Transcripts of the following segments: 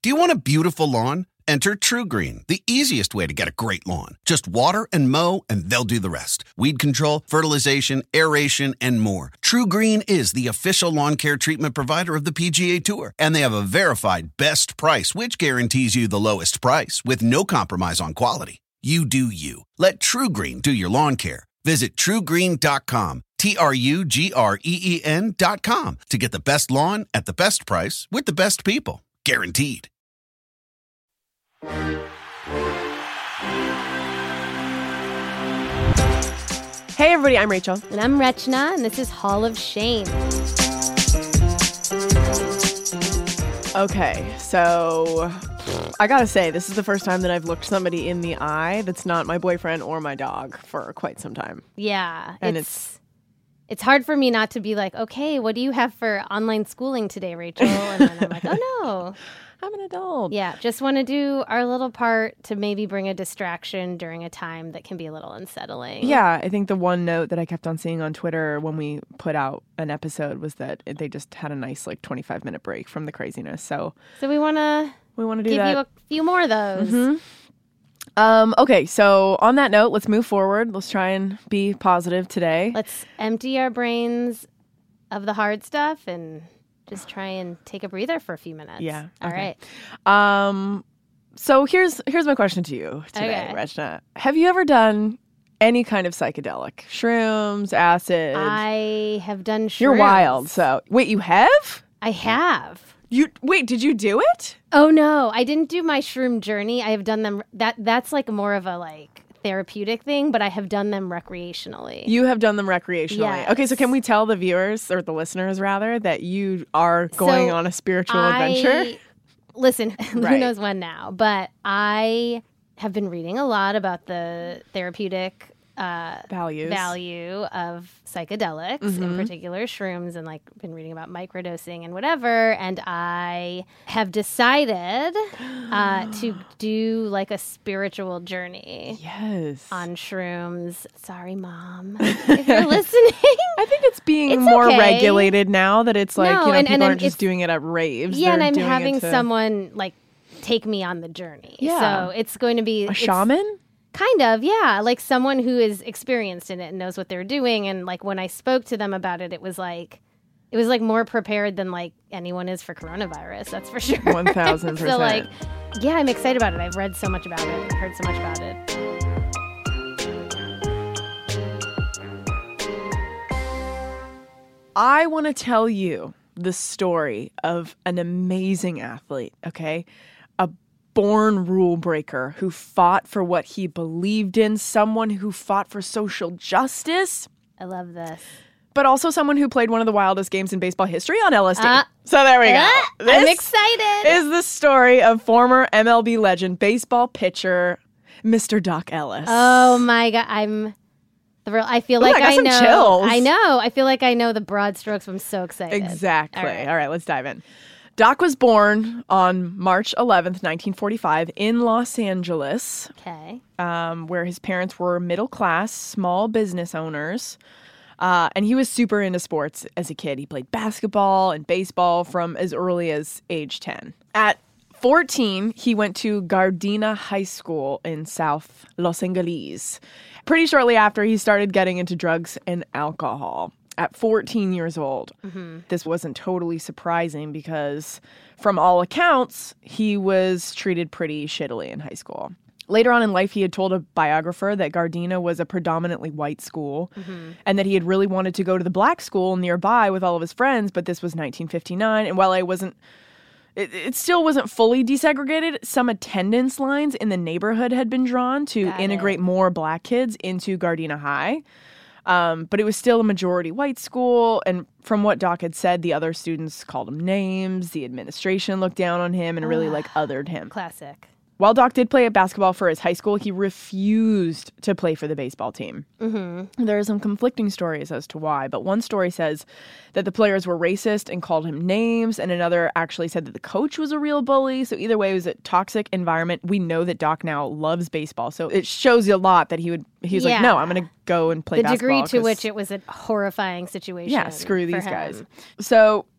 Do you want a beautiful lawn? Enter TruGreen, the easiest way to get a great lawn. Just water and mow, and they'll do the rest. Weed control, fertilization, aeration, and more. TruGreen is the official lawn care treatment provider of the PGA Tour, and they have a verified best price, which guarantees you the lowest price with no compromise on quality. You do you. Let TruGreen do your lawn care. Visit TruGreen.com, TruGreen.com, to get the best lawn at the best price with the best people. Guaranteed. Hey everybody, I'm Rachel. And I'm Rachna, and this is Hall of Shame. Okay, so I gotta say, this is the first time that I've looked somebody in the eye that's not my boyfriend or my dog for quite some time. Yeah. And it's hard for me not to be like, okay, what do you have for online schooling today, Rachel? And then I'm like, oh no. I'm an adult. Yeah, just want to do our little part to maybe bring a distraction during a time that can be a little unsettling. Yeah, I think the one note that I kept on seeing on Twitter when we put out an episode was that they just had a nice 25-minute break from the craziness. So we want to do give that. you a few more of those. Mm-hmm. Okay, so on that note, let's move forward. Let's try and be positive today. Let's empty our brains of the hard stuff and just try and take a breather for a few minutes. Yeah. All right. So here's my question to you today, Okay. Rachna. Have you ever done any kind of psychedelic? Shrooms, acid? I have done shrooms. You're wild. So wait, you have? I have. Did you do it? Oh no, I didn't do my shroom journey. I have done them. That's more of a therapeutic thing, but I have done them recreationally. You have done them recreationally. Yes. Okay, so can we tell the viewers, or the listeners rather, that you are going on a spiritual adventure? Listen, who Right. knows when now, but I have been reading a lot about the therapeutic value of psychedelics, in particular shrooms, and been reading about microdosing and whatever. And I have decided to do a spiritual journey. Yes. On shrooms. Sorry, Mom, if you're listening. I think it's being more okay. regulated now that it's people and aren't just doing it at raves. Yeah, They're and I'm doing it having to- someone take me on the journey. Yeah. So it's going to be a shaman? Kind of, yeah. Someone who is experienced in it and knows what they're doing. And when I spoke to them about it, it was more prepared than anyone is for coronavirus. That's for sure. 1,000%. So yeah, I'm excited about it. I've read so much about it. I've heard so much about it. I want to tell you the story of an amazing athlete, okay? A born rule breaker who fought for what he believed in, someone who fought for social justice, I love this. but also someone who played one of the wildest games in baseball history on LSD. So there we go. I'm excited. Is the story of former MLB legend, baseball pitcher, Mr. Doc Ellis. Oh my God. I'm thrilled. I feel Ooh, like I got some know. chills. I know. I feel like I know the broad strokes. I'm so excited. Exactly. All right. Let's dive in. Doc was born on March 11th, 1945 in Los Angeles, Okay. where his parents were middle-class, small business owners. And he was super into sports as a kid. He played basketball and baseball from as early as age 10. At 14, he went to Gardena High School in South Los Angeles. Pretty shortly after, he started getting into drugs and alcohol. At 14 years old. This wasn't totally surprising because, from all accounts, he was treated pretty shittily in high school. Later on in life, he had told a biographer that Gardena was a predominantly white school and that he had really wanted to go to the black school nearby with all of his friends, but this was 1959. And while it still wasn't fully desegregated, some attendance lines in the neighborhood had been drawn to integrate more black kids into Gardena High. But it was still a majority white school, and from what Doc had said, the other students called him names, the administration looked down on him and really othered him. Classic. While Doc did play at basketball for his high school, he refused to play for the baseball team. There are some conflicting stories as to why, but one story says that the players were racist and called him names, and another actually said that the coach was a real bully. So either way, it was a toxic environment. We know that Doc now loves baseball, so it shows you a lot that he's like, no, I'm going to go and play basketball. The degree to which it was a horrifying situation. Yeah, screw these him. guys. So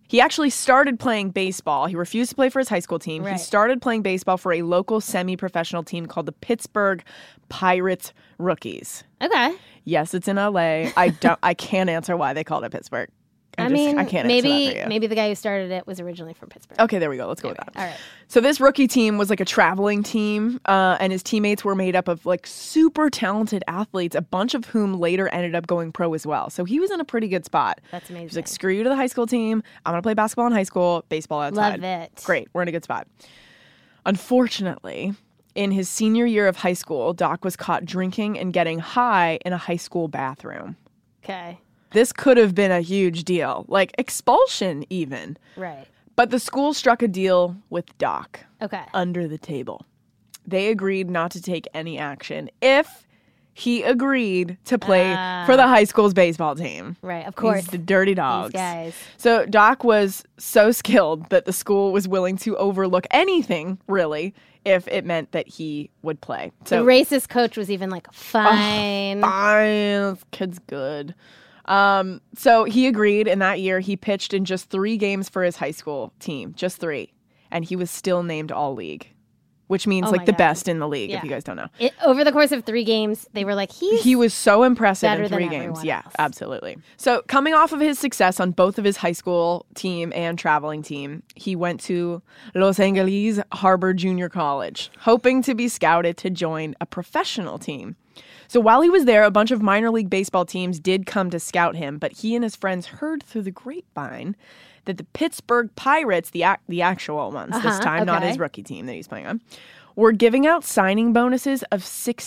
He actually started playing baseball. He refused to play for his high school team. Right. He started playing baseball for a local semi-professional team called the Pittsburgh Pirates Rookies. Okay. Yes, it's in LA. I can't answer why they called it Pittsburgh. I can't answer that for you. Maybe the guy who started it was originally from Pittsburgh. Okay, there we go. Let's go with that. All right. So this rookie team was like a traveling team, and his teammates were made up of like super talented athletes, a bunch of whom later ended up going pro as well. So he was in a pretty good spot. That's amazing. He was like, screw you to the high school team. I'm going to play basketball in high school, baseball outside. Love it. Great. We're in a good spot. Unfortunately, in his senior year of high school, Doc was caught drinking and getting high in a high school bathroom. Okay. This could have been a huge deal, like expulsion even. Right. But the school struck a deal with Doc. Okay. Under the table. They agreed not to take any action if he agreed to play for the high school's baseball team. Right, of course. He's the dirty dogs. These guys. So Doc was so skilled that the school was willing to overlook anything, really, if it meant that he would play. So the racist coach was even like, fine. Fine. This kid's good. So he agreed, and that year he pitched in just 3 games for his high school team, just 3. And he was still named All-League, which means the best in the league, if you guys don't know. Over the course of 3 games, they were like, he was so impressive in 3 games. Yeah, else. Absolutely. So coming off of his success on both of his high school team and traveling team, he went to Los Angeles Harbor Junior College, hoping to be scouted to join a professional team. So while he was there, a bunch of minor league baseball teams did come to scout him, but he and his friends heard through the grapevine that the Pittsburgh Pirates, the actual ones this time, not his rookie team that he's playing on, were giving out signing bonuses of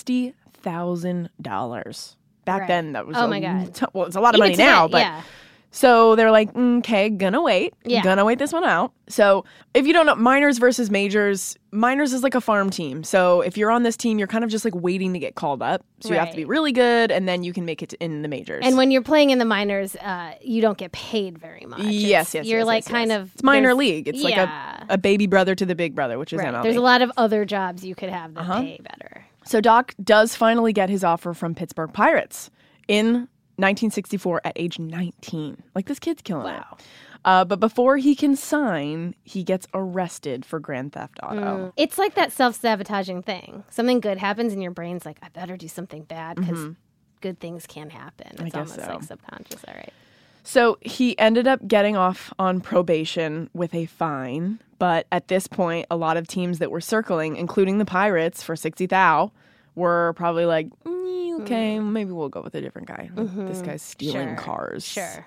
$60,000. Back then, that was well, it's a lot of money now, but... Yeah. So they're like, okay, gonna wait. Gonna wait this one out. So if you don't know, minors versus majors, minors is like a farm team. So if you're on this team, you're kind of just like waiting to get called up. So you have to be really good, and then you can make it in the majors. And when you're playing in the minors, you don't get paid very much. Yes. You're kind of... It's minor league. It's like a baby brother to the big brother, which is MLB. There's a lot of other jobs you could have that pay better. So Doc does finally get his offer from Pittsburgh Pirates in 1964 at age 19. Like, this kid's killing it. But before he can sign, he gets arrested for Grand Theft Auto. It's like that self-sabotaging thing. Something good happens and your brain's like, I better do something bad because good things can happen. It's almost like subconscious. All right. So he ended up getting off on probation with a fine. But at this point, a lot of teams that were circling, including the Pirates for 60,000, were probably like, okay, maybe we'll go with a different guy. This guy's stealing cars. Sure.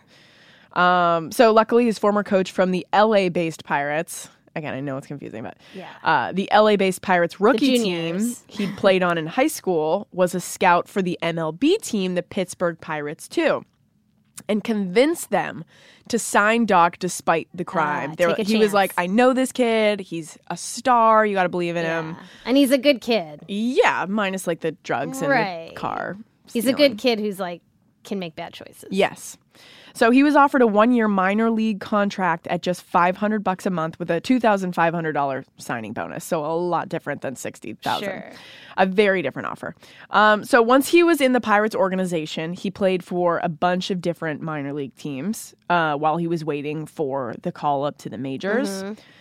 So luckily, his former coach from the LA-based Pirates, again, I know it's confusing, but the LA-based Pirates rookie team he played on in high school was a scout for the MLB team, the Pittsburgh Pirates, too, and convinced them to sign Doc despite the crime. He was like, I know this kid. He's a star. You got to believe in him. And he's a good kid. Yeah, minus like the drugs and the car. He's a good kid who's like, can make bad choices. Yes. So he was offered a 1-year minor league contract at just $500 a month with a $2,500 signing bonus. So a lot different than $60,000. Sure. A very different offer. So once he was in the Pirates organization, he played for a bunch of different minor league teams while he was waiting for the call up to the majors.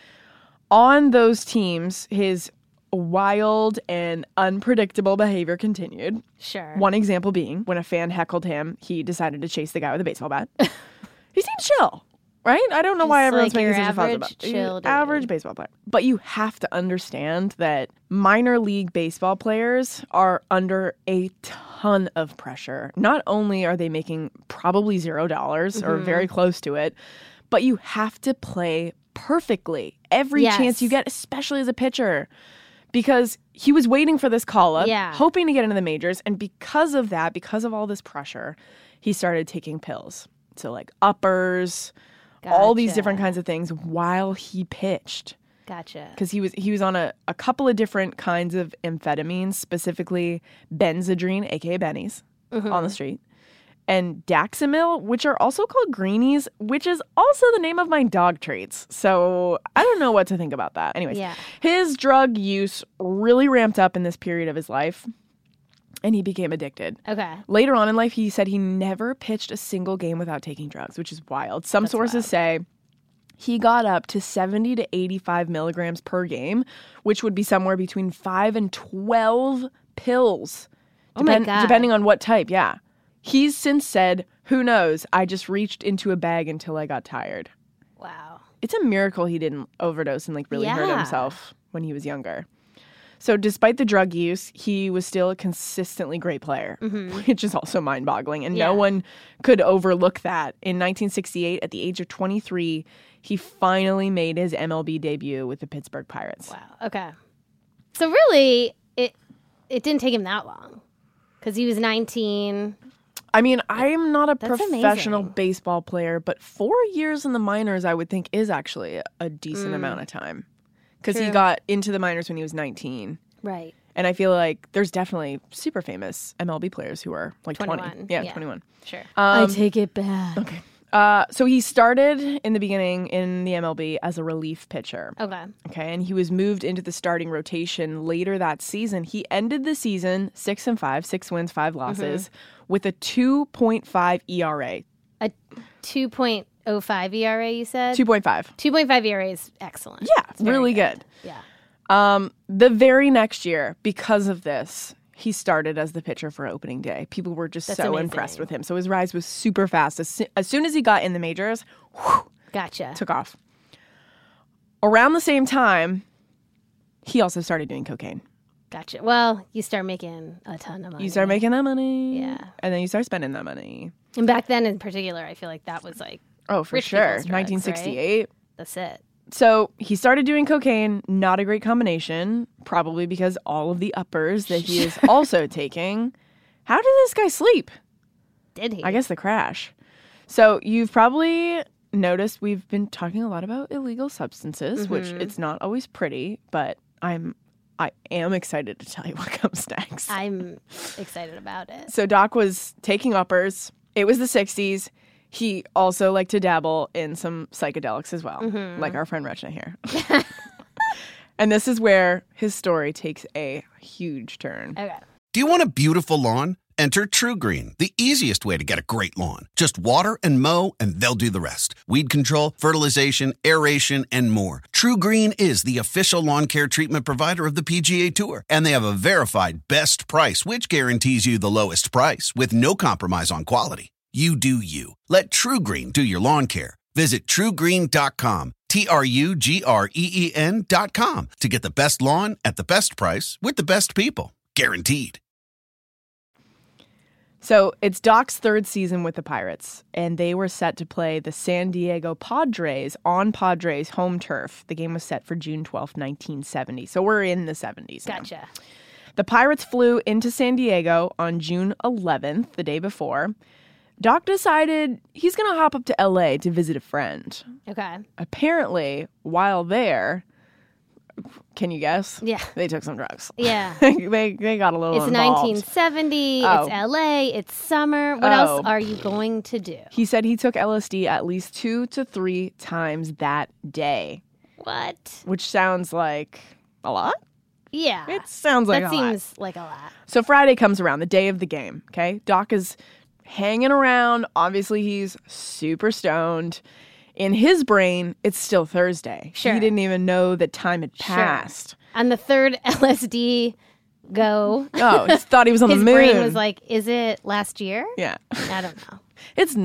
On those teams, his wild and unpredictable behavior continued. Sure. One example being when a fan heckled him, he decided to chase the guy with a baseball bat. He seemed chill, right? I don't know why everyone's making such a fuss about it. Average baseball player. But you have to understand that minor league baseball players are under a ton of pressure. Not only are they making probably $0 or very close to it, but you have to play perfectly every chance you get, especially as a pitcher. Because he was waiting for this call-up, hoping to get into the majors. And because of that, because of all this pressure, he started taking pills. So like uppers, all these different kinds of things while he pitched. Gotcha. Because he was on a couple of different kinds of amphetamines, specifically Benzedrine, a.k.a. Bennies, on the street. And Daxamil, which are also called greenies, which is also the name of my dog treats. So I don't know what to think about that. Anyways, his drug use really ramped up in this period of his life, and he became addicted. Okay. Later on in life, he said he never pitched a single game without taking drugs, which is wild. Some sources say he got up to 70 to 85 milligrams per game, which would be somewhere between 5 and 12 pills. Oh my God. Depending on what type, yeah. He's since said, who knows, I just reached into a bag until I got tired. Wow. It's a miracle he didn't overdose and really hurt himself when he was younger. So despite the drug use, he was still a consistently great player, which is also mind-boggling. And no one could overlook that. In 1968, at the age of 23, he finally made his MLB debut with the Pittsburgh Pirates. Wow. Okay. So really, it didn't take him that long because he was 19. I mean, I'm not a That's professional amazing. baseball player, but 4 years in the minors, I would think, is actually a decent amount of time. Because he got into the minors when he was 19. Right. And I feel like there's definitely super famous MLB players who are like 21. 20. Yeah, 21. Sure. I take it back. Okay. So he started in the beginning in the MLB as a relief pitcher. Okay. Okay. And he was moved into the starting rotation later that season. He ended the season 6-5, 6 wins, 5 losses, with a 2.5 ERA. A 2.05 ERA, you said? 2.5. 2.5 ERA is excellent. Yeah, It's very really good. Yeah. The very next year, because of this, he started as the pitcher for opening day. People were just That's so amazing. impressed with him. So his rise was super fast. As soon as he got in the majors, Gotcha. took off. Around the same time, he also started doing cocaine. Gotcha. Well, you start making a ton of money. You start making that money. Yeah. And then you start spending that money. And back then in particular, I feel like that was like, Oh, for Rich sure. people's drugs, 1968. that's it. So he started doing cocaine, not a great combination, probably because all of the uppers that he is also taking. How did this guy sleep? Did he? I guess the crash. So you've probably noticed we've been talking a lot about illegal substances, which it's not always pretty, but I am excited to tell you what comes next. I'm excited about it. So Doc was taking uppers. It was the 60s. He also liked to dabble in some psychedelics as well, like our friend Rachna here. And this is where his story takes a huge turn. Okay. Do you want a beautiful lawn? Enter TruGreen, the easiest way to get a great lawn. Just water and mow, and they'll do the rest. Weed control, fertilization, aeration, and more. TruGreen is the official lawn care treatment provider of the PGA Tour, and they have a verified best price, which guarantees you the lowest price with no compromise on quality. You do you. Let TruGreen do your lawn care. Visit TruGreen.com, TruGreen.com, to get the best lawn at the best price with the best people. Guaranteed. So it's Doc's third season with the Pirates, and they were set to play the San Diego Padres on Padres home turf. The game was set for June 12th, 1970. So we're in the 70s now. Gotcha. The Pirates flew into San Diego on June 11th, the day before. Doc decided he's going to hop up to LA to visit a friend. Okay. Apparently, while there, can you guess? Yeah. They took some drugs. Yeah. they got a little It's involved. 1970. Oh. It's LA. It's summer. What else are you going to do? He said he took LSD at least 2 to 3 times that day, What? which sounds like a lot. Yeah. It sounds like that a lot. seems like a lot. So Friday comes around, the day of the game, okay? Doc is hanging around. Obviously, he's super stoned. In his brain, it's still Thursday. Sure. He didn't even know that time had passed. On the third LSD go, Oh, he thought he was on his the moon. brain was like, is it last year? Yeah. I don't know. It's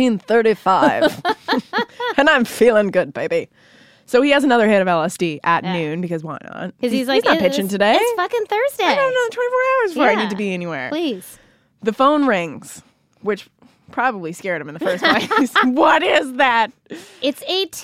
1935. And I'm feeling good, baby. So he has another hit of LSD at noon because why not? Because he's like, not pitching today. It's fucking Thursday. I don't know, 24 hours before I Yeah. need to be anywhere. Please. The phone rings, which probably scared him in the first place. What is that? It's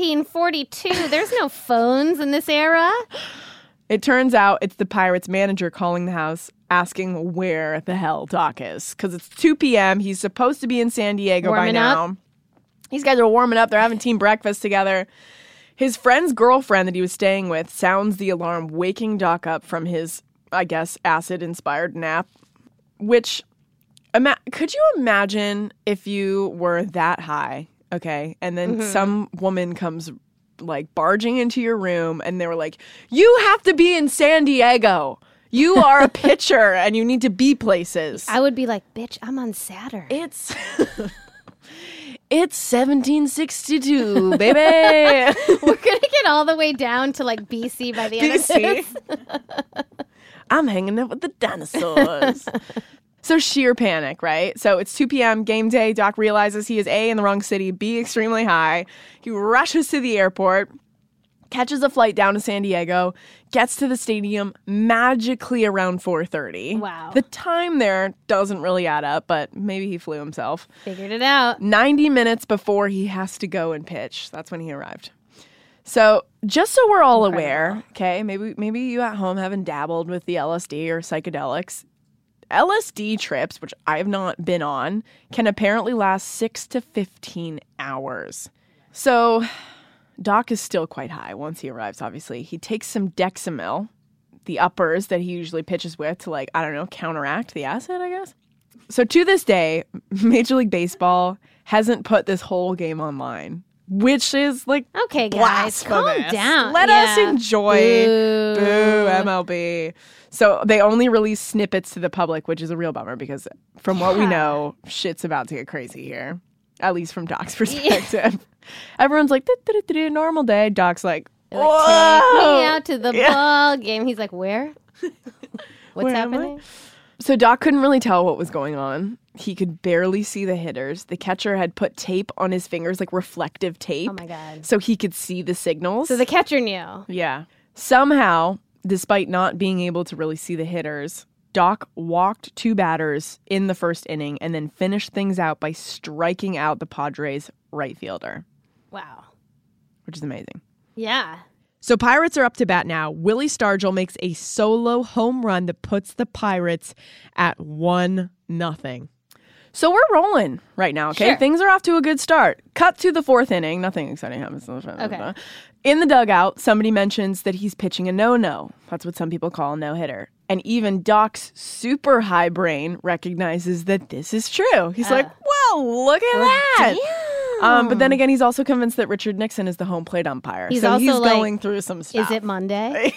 1842. There's no phones in this era. It turns out it's the Pirates manager calling the house asking where the hell Doc is. Because it's 2 p.m. He's supposed to be in San Diego Warming by now. up. These guys are warming up. They're having team breakfast together. His friend's girlfriend that he was staying with sounds the alarm, waking Doc up from his, I guess, acid-inspired nap. Which, could you imagine if you were that high, okay, and then some woman comes, like, barging into your room, and they were like, you have to be in San Diego. You are a pitcher, and you need to be places. I would be like, bitch, I'm on Saturn. It's 1762, baby. We're going to get all the way down to like BC by the end of this. I'm hanging out with the dinosaurs. So sheer panic, right? So it's 2 p.m., game day. Doc realizes he is A, in the wrong city, B, extremely high. He rushes to the airport, catches a flight down to San Diego, gets to the stadium magically around 4:30. Wow. The time there doesn't really add up, but maybe he flew himself. Figured it out. 90 minutes before he has to go and pitch. That's when he arrived. So just so we're all aware, okay, maybe you at home haven't dabbled with the LSD or psychedelics. LSD trips, which I have not been on, can apparently last 6 to 15 hours. So Doc is still quite high once he arrives, obviously. He takes some Dexamyl, the uppers that he usually pitches with to, like, I don't know, counteract the acid, I guess. So to this day, Major League Baseball hasn't put this whole game online, which is, like, okay, guys, calm down. Let us enjoy. Boo, MLB. So they only release snippets to the public, which is a real bummer because from what we know, shit's about to get crazy here, at least from Doc's perspective. Everyone's like, normal day. Doc's like, take me out to the ball game. He's like, where? What's happening? So Doc couldn't really tell what was going on. He could barely see the hitters. The catcher had put tape on his fingers, like reflective tape. Oh, my God. So he could see the signals. So the catcher knew. Yeah. Somehow, despite not being able to really see the hitters, Doc walked 2 batters in the first inning and then finished things out by striking out the Padres' right fielder. Wow. Which is amazing. Yeah. So Pirates are up to bat now. Willie Stargell makes a solo home run that puts the Pirates at 1-0. So we're rolling right now, okay? Sure. Things are off to a good start. Cut to the 4th inning. Nothing exciting happens. Okay. In the dugout, somebody mentions that he's pitching a no-no. That's what some people call a no-hitter. And even Doc's super high brain recognizes that this is true. He's like, well, look at that. But then again, he's also convinced that Richard Nixon is the home plate umpire. He's going through some stuff. Is it Monday?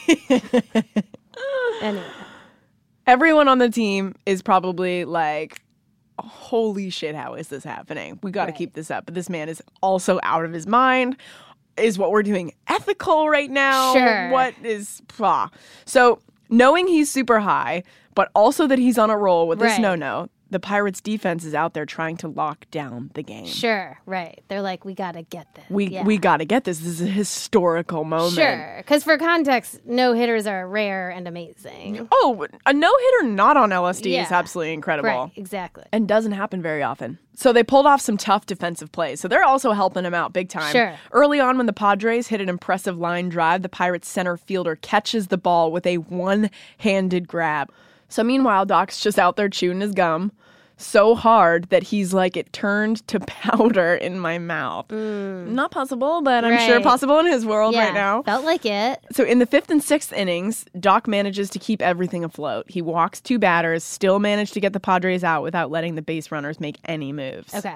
Anyway. Everyone on the team is probably like, holy shit, how is this happening? We got to keep this up. But this man is also out of his mind. Is what we're doing ethical right now? Sure. What is... So knowing he's super high, but also that he's on a roll with this no-no, the Pirates' defense is out there trying to lock down the game. Sure, right. They're like, we got to get this. We got to get this. This is a historical moment. Sure, because for context, no-hitters are rare and amazing. Oh, a no-hitter not on LSD is absolutely incredible. Right, exactly. And doesn't happen very often. So they pulled off some tough defensive plays. So they're also helping him out big time. Sure. Early on when the Padres hit an impressive line drive, the Pirates center fielder catches the ball with a one-handed grab. So meanwhile, Doc's just out there chewing his gum so hard that he's like, it turned to powder in my mouth. Not possible, but I'm sure possible in his world right now. Felt like it. So in the 5th and 6th innings, Doc manages to keep everything afloat. He walks 2 batters, still managed to get the Padres out without letting the base runners make any moves. Okay.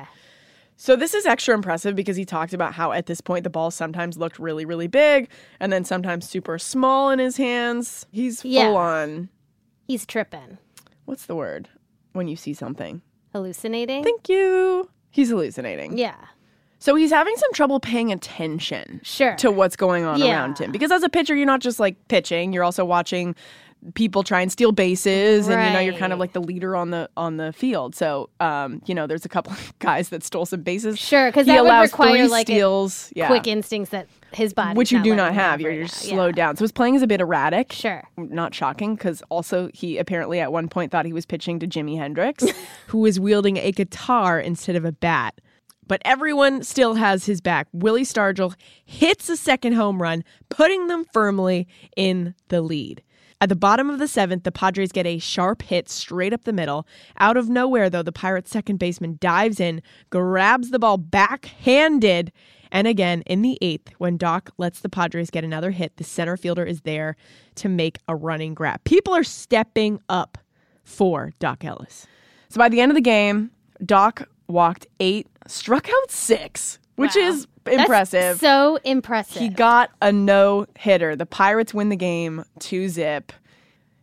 So this is extra impressive because he talked about how at this point the ball sometimes looked really, really big and then sometimes super small in his hands. He's full on. He's tripping. What's the word when you see something? Hallucinating? Thank you. He's hallucinating. Yeah. So he's having some trouble paying attention to what's going on around him. Because as a pitcher, you're not just like pitching, you're also watching people try and steal bases and you know you're kind of like the leader on the field. So there's a couple of guys that stole some bases. Sure, because that would require like steals, quick instincts that his body, which you do not have. You're slowed down. So his playing is a bit erratic. Sure, not shocking because also he apparently at one point thought he was pitching to Jimi Hendrix, who was wielding a guitar instead of a bat. But everyone still has his back. Willie Stargell hits a second home run, putting them firmly in the lead. At the bottom of the 7th, the Padres get a sharp hit straight up the middle. Out of nowhere, though, the Pirates' second baseman dives in, grabs the ball backhanded, and again, in the 8th, when Doc lets the Padres get another hit, the center fielder is there to make a running grab. People are stepping up for Doc Ellis. So by the end of the game, Doc walked 8, struck out 6, which is impressive. That's so impressive. He got a no-hitter. The Pirates win the game 2-0.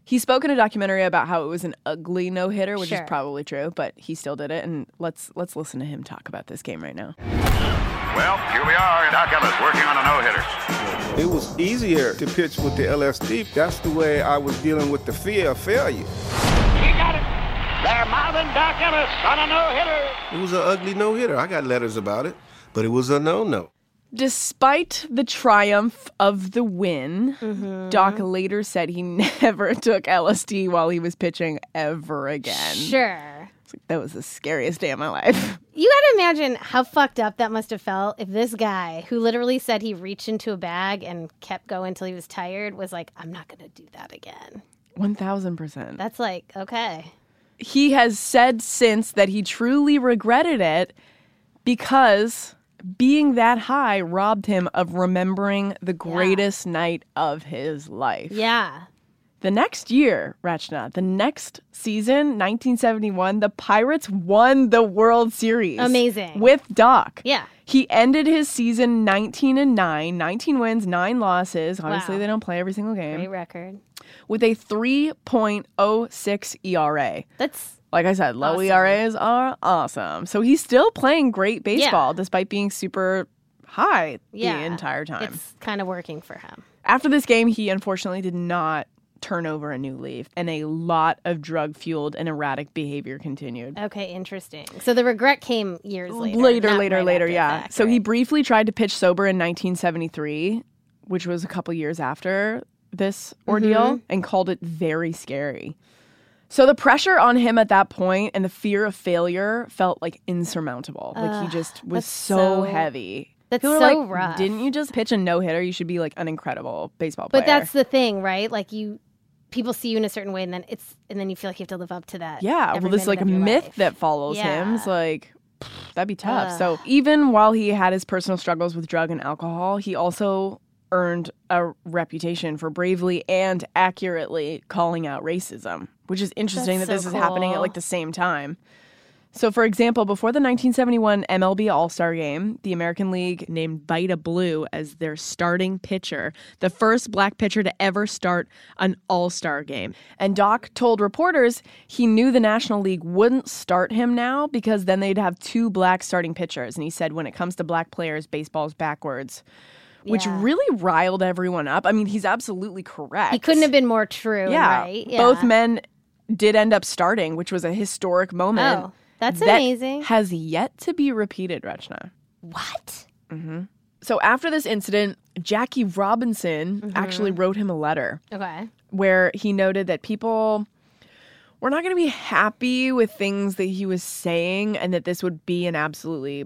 He spoke in a documentary about how it was an ugly no-hitter, which is probably true, but he still did it. And let's listen to him talk about this game right now. Well, here we are, Doc Ellis working on a no-hitter. It was easier to pitch with the LSD. That's the way I was dealing with the fear of failure. He got it. They're mouthing Doc Ellis on a no-hitter. It was an ugly no-hitter. I got letters about it, but it was a no-no. Despite the triumph of the win, Doc later said he never took LSD while he was pitching ever again. Sure. It's like, that was the scariest day of my life. You gotta imagine how fucked up that must have felt if this guy, who literally said he reached into a bag and kept going until he was tired, was like, I'm not gonna do that again. 1,000%. That's like, okay. He has said since that he truly regretted it because being that high robbed him of remembering the greatest night of his life. Yeah. The next year, Rachna, the next season, 1971, the Pirates won the World Series. Amazing. With Doc. Yeah. He ended his season 19-9, 19 wins, 9 losses. Obviously, they don't play every single game. Great record. With a 3.06 ERA. That's like I said, low ERAs are awesome. So he's still playing great baseball despite being super high the entire time. It's kind of working for him. After this game, he unfortunately did not turn over a new leaf, and a lot of drug-fueled and erratic behavior continued. Okay, interesting. So the regret came years later. Later, yeah. So he briefly tried to pitch sober in 1973, which was a couple years after this ordeal, and called it very scary. So the pressure on him at that point and the fear of failure felt like insurmountable. Like he just was so heavy. That's People so were like, rough. Didn't you just pitch a no-hitter? You should be like an incredible baseball player. But that's the thing, right? Like people see you in a certain way and then you feel like you have to live up to that. Yeah, well, this like a myth life. that follows him. It's like, that'd be tough. So even while he had his personal struggles with drug and alcohol, he also earned a reputation for bravely and accurately calling out racism, which is interesting that this is happening at like the same time. So, for example, before the 1971 MLB All-Star Game, the American League named Vida Blue as their starting pitcher, the first black pitcher to ever start an All-Star Game. And Doc told reporters he knew the National League wouldn't start him now because then they'd have 2 black starting pitchers. And he said when it comes to black players, baseball's backwards. Which really riled everyone up. I mean, he's absolutely correct. He couldn't have been more true, right? Yeah. Both men did end up starting, which was a historic moment. Oh, that's amazing. Has yet to be repeated, Rachna. What? Mm-hmm. So after this incident, Jackie Robinson actually wrote him a letter. Okay. Where he noted that people were not going to be happy with things that he was saying and that this would be an absolutely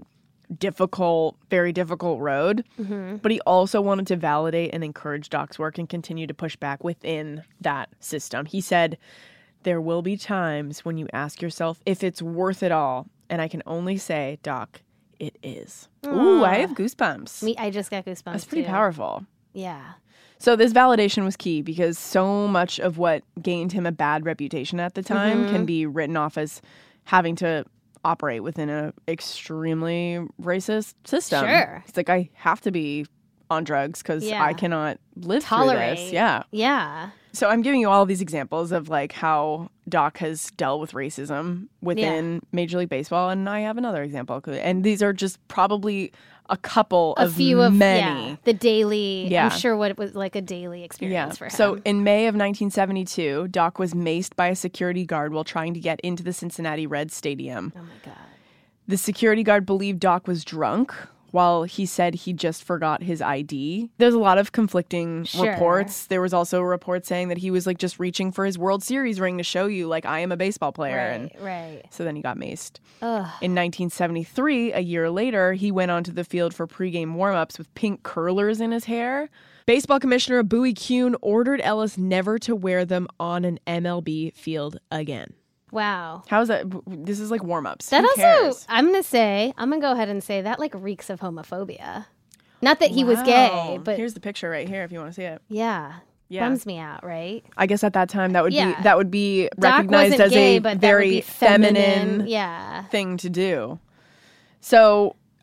very difficult road. But he also wanted to validate and encourage Doc's work and continue to push back within that system. He said, there will be times when you ask yourself if it's worth it all. And I can only say, Doc, it is. Ooh, I have goosebumps. I just got goosebumps. That's pretty powerful. Yeah. So this validation was key because so much of what gained him a bad reputation at the time can be written off as having to operate within an extremely racist system. Sure. It's like, I have to be on drugs because I cannot live through this. Yeah. Yeah. So I'm giving you all of these examples of like how Doc has dealt with racism within Major League Baseball. And I have another example. And these are just probably a few of many. The daily, I'm sure what it was like a daily experience for him. So in May of 1972, Doc was maced by a security guard while trying to get into the Cincinnati Reds stadium. Oh my God. The security guard believed Doc was drunk while he said he just forgot his ID. There's a lot of conflicting reports. There was also a report saying that he was like just reaching for his World Series ring to show you like I am a baseball player. Right. So then he got maced. Ugh. In 1973, a year later, he went onto the field for pregame warm-ups with pink curlers in his hair. Baseball commissioner Bowie Kuhn ordered Ellis never to wear them on an MLB field again. Wow. How is that? This is like warm-ups. That Who cares? I'm going to go ahead and say that like reeks of homophobia. Not that he was gay, but here's the picture right here if you want to see it. Yeah. Bums me out, right? I guess at that time that would be recognized as gay, a very feminine thing to do. So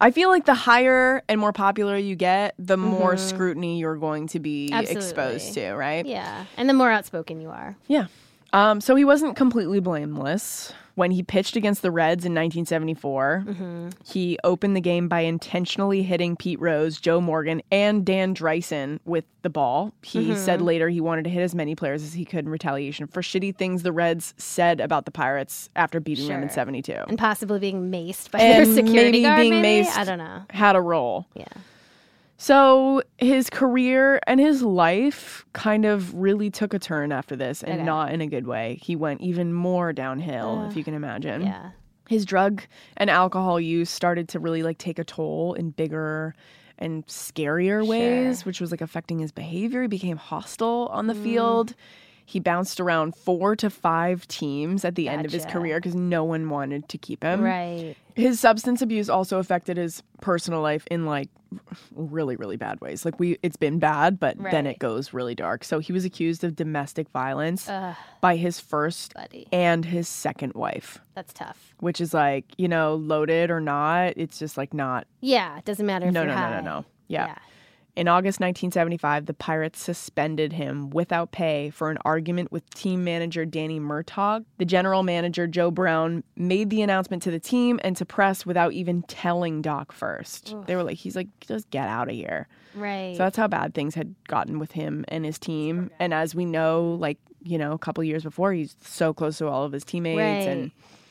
I feel like the higher and more popular you get, the more scrutiny you're going to be exposed to, right? Yeah. And the more outspoken you are. Yeah. So he wasn't completely blameless. When he pitched against the Reds in 1974, he opened the game by intentionally hitting Pete Rose, Joe Morgan, and Dan Dreisen with the ball. He said later he wanted to hit as many players as he could in retaliation for shitty things the Reds said about the Pirates after beating them in 72. And possibly being maced by their security guard, being maced I don't know. Had a role. Yeah. So his career and his life kind of really took a turn after this, and not in a good way. He went even more downhill, if you can imagine. Yeah. His drug and alcohol use started to really like take a toll in bigger and scarier ways, which was like affecting his behavior. He became hostile on the field. He bounced around 4 to 5 teams at the end of his career because no one wanted to keep him. Right. His substance abuse also affected his personal life in like really, really bad ways. Like it's been bad, but then it goes really dark. So he was accused of domestic violence by his first and his second wife. That's tough. Which is like, you know, loaded or not. It's just like not. Yeah, it doesn't matter if you're high. No. Yeah. In August 1975, the Pirates suspended him without pay for an argument with team manager Danny Murtaugh. The general manager, Joe Brown, made the announcement to the team and to press without even telling Doc first. They were like, he's like, just get out of here. Right. So that's how bad things had gotten with him and his team. And as we know, like, you know, a couple years before, he's so close to all of his teammates. And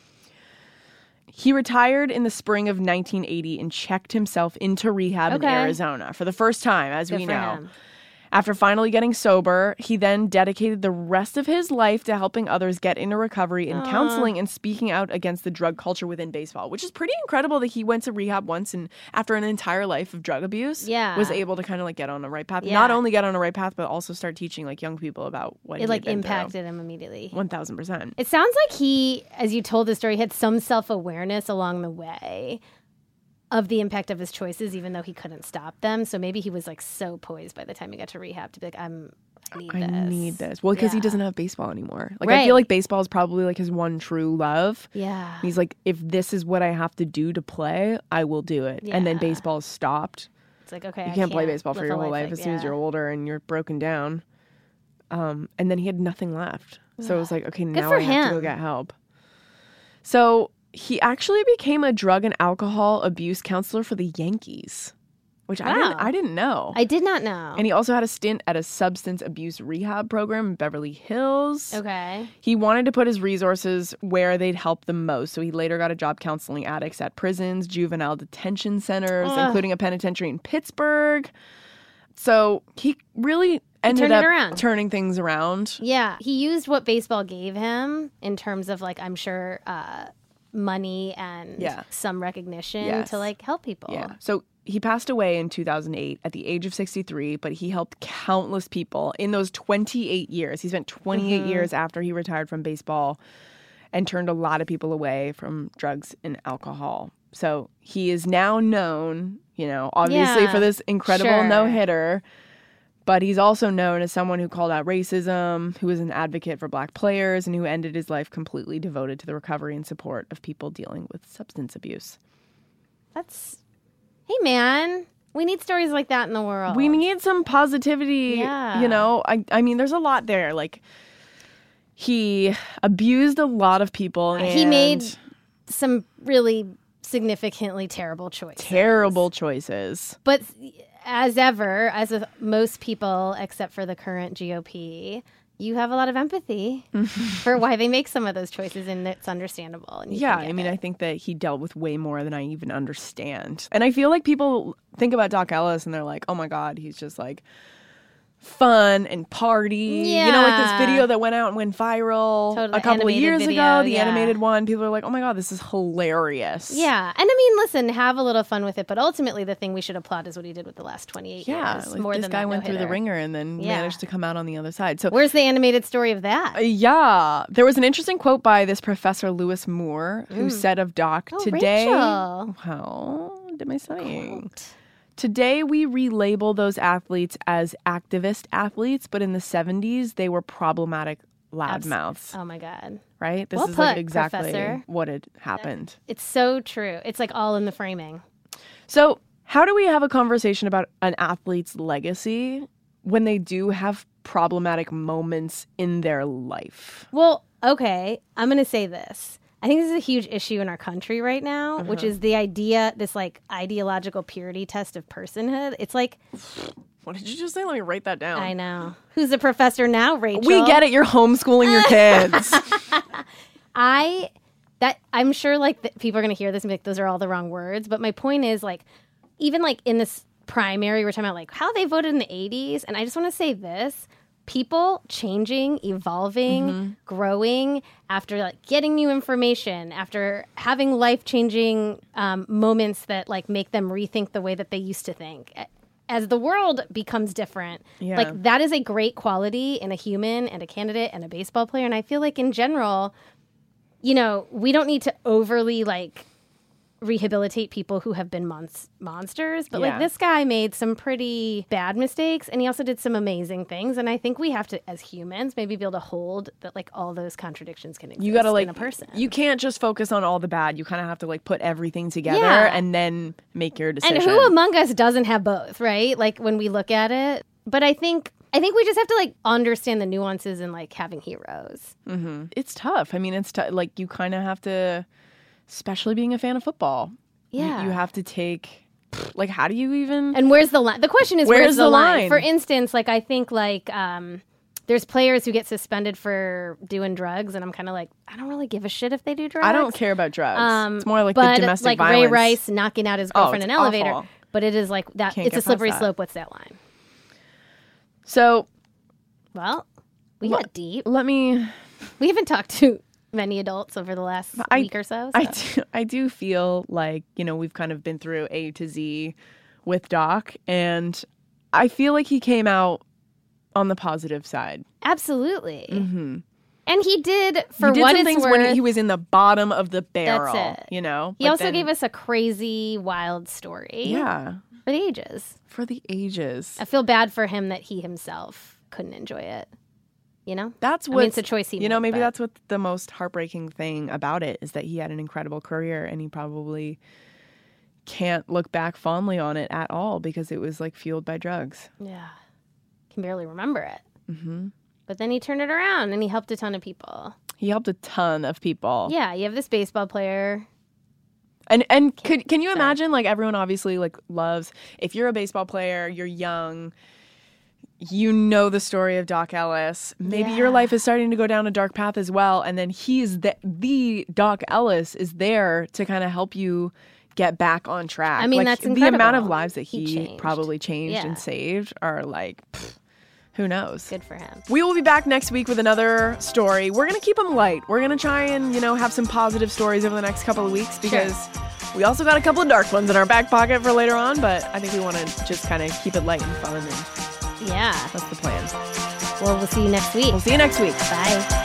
he retired in the spring of 1980 and checked himself into rehab in Arizona for the first time, as we know. Him. After finally getting sober, he then dedicated the rest of his life to helping others get into recovery and counseling and speaking out against the drug culture within baseball, which is pretty incredible that he went to rehab once and after an entire life of drug abuse was able to kind of like get on the right path. Not only get on the right path, but also start teaching like young people about what it like impacted him immediately. 1,000%. It sounds like he, as you told the story, had some self-awareness along the way of the impact of his choices, even though he couldn't stop them. So maybe he was like so poised by the time he got to rehab to be like, I need this. Well, because he doesn't have baseball anymore. Like I feel like baseball is probably like his one true love. Yeah. He's like, if this is what I have to do to play, I will do it. And then baseball is stopped. It's like, okay, you can't play baseball for your whole life as soon as you're older and you're broken down. And then he had nothing left. So it was like, okay, now I have to go get help. So he actually became a drug and alcohol abuse counselor for the Yankees, which I didn't know. I did not know. And he also had a stint at a substance abuse rehab program in Beverly Hills. Okay. He wanted to put his resources where they'd help the most, so he later got a job counseling addicts at prisons, juvenile detention centers, including a penitentiary in Pittsburgh. So he really ended up turning things around. Yeah. He used what baseball gave him in terms of, like, I'm sure, money and some recognition to like help people. Yeah. So he passed away in 2008 at the age of 63, but he helped countless people in those 28 years. He spent 28 years after he retired from baseball and turned a lot of people away from drugs and alcohol. So he is now known, you know, obviously for this incredible no-hitter. But he's also known as someone who called out racism, who was an advocate for Black players, and who ended his life completely devoted to the recovery and support of people dealing with substance abuse. Hey, man, we need stories like that in the world. We need some positivity. Yeah. You know, I mean, there's a lot there. Like, he abused a lot of people. And he made some really significantly terrible choices. But as ever, as with most people except for the current GOP, you have a lot of empathy for why they make some of those choices, and it's understandable. And I mean, I think that he dealt with way more than I even understand. And I feel like people think about Doc Ellis and they're like, oh my God, he's just like fun and party. Yeah. You know, like this video that went out and went viral a couple of years ago, the animated one. People are like, oh my God, this is hilarious. Yeah. And I mean, listen, have a little fun with it. But ultimately, the thing we should applaud is what he did with the last 28 years. Like more this guy went through the ringer and then managed to come out on the other side. So where's the animated story of that? There was an interesting quote by this Professor Lewis Moore who said of Doc, today, Rachel. How am I saying? Today, we relabel those athletes as activist athletes, but in the 70s, they were problematic loudmouths. Oh, my God. Right? This well is put, like exactly Professor. what had happened. It's so true. It's like all in the framing. So how do we have a conversation about an athlete's legacy when they do have problematic moments in their life? Well, okay, I'm going to say this. I think this is a huge issue in our country right now, which is the idea, this like ideological purity test of personhood. It's like... What did you just say? Let me write that down. I know. Who's the professor now, Rachel? We get it. You're homeschooling your kids. I'm sure like people are going to hear this and be like, those are all the wrong words. But my point is like, even like in this primary, we're talking about like how they voted in the 80s. And I just want to say this. People changing, evolving, growing after like getting new information, after having life-changing moments that like make them rethink the way that they used to think. As the world becomes different, like that is a great quality in a human and a candidate and a baseball player. And I feel like in general, you know, we don't need to overly like rehabilitate people who have been monsters. But like this guy made some pretty bad mistakes and he also did some amazing things. And I think we have to, as humans, maybe be able to hold that like all those contradictions can exist in a person. You can't just focus on all the bad. You kind of have to like put everything together and then make your decision. And who among us doesn't have both, right? Like when we look at it. But I think we just have to like understand the nuances in like having heroes. Mm-hmm. It's tough. I mean, it's like you kind of have to... Especially being a fan of football. Yeah. You have to take, like, how do you even... And where's the line? The question is, where's the line? For instance, like, I think, like, there's players who get suspended for doing drugs, and I'm kind of like, I don't really give a shit if they do drugs. I don't care about drugs. It's more like the domestic violence. Ray Rice knocking out his girlfriend in an elevator. Awful. But it is like that. It's a slippery slope. What's that line? So... Well, we got deep. We haven't talked to... many adults over the last week or so. I do feel like, you know, we've kind of been through A to Z with Doc, and I feel like he came out on the positive side. Absolutely. Mm-hmm. And he did, for what it's worth. When he was in the bottom of the barrel, that's it. You know? He also gave us a crazy, wild story. Yeah. For the ages. For the ages. I feel bad for him that he himself couldn't enjoy it. You know? That's what it's a choice he made. You know, maybe that's what the most heartbreaking thing about it is that he had an incredible career and he probably can't look back fondly on it at all because it was like fueled by drugs. Yeah. Can barely remember it. Mm-hmm. But then he turned it around and he helped a ton of people. He helped a ton of people. Yeah, you have this baseball player. And can you imagine, like, everyone obviously like loves, if you're a baseball player, you're young, you know the story of Doc Ellis. Maybe your life is starting to go down a dark path as well. And then he's the Doc Ellis is there to kind of help you get back on track. I mean, like, that's incredible. The amount of lives that he probably changed and saved are like, who knows? Good for him. We will be back next week with another story. We're going to keep them light. We're going to try and, you know, have some positive stories over the next couple of weeks because we also got a couple of dark ones in our back pocket for later on. But I think we want to just kind of keep it light and fun. And yeah. That's the plan. Well, we'll see you next week. We'll see you next week. Bye.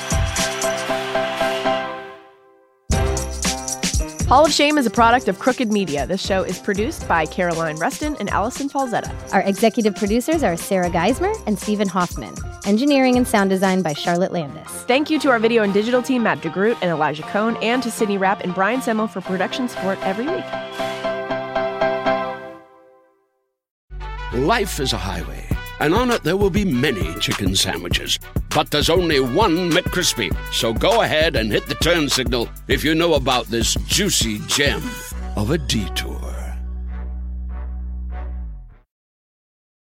Hall of Shame is a product of Crooked Media. This show is produced by Caroline Reston and Allison Falzetta. Our executive producers are Sarah Geismer and Stephen Hoffman. Engineering and sound design by Charlotte Landis. Thank you to our video and digital team, Matt DeGroot and Elijah Cohn, and to Sydney Rapp and Brian Semmel for production support every week. Life is a highway, and on it there will be many chicken sandwiches. But there's only one McCrispy. So go ahead and hit the turn signal if you know about this juicy gem of a detour.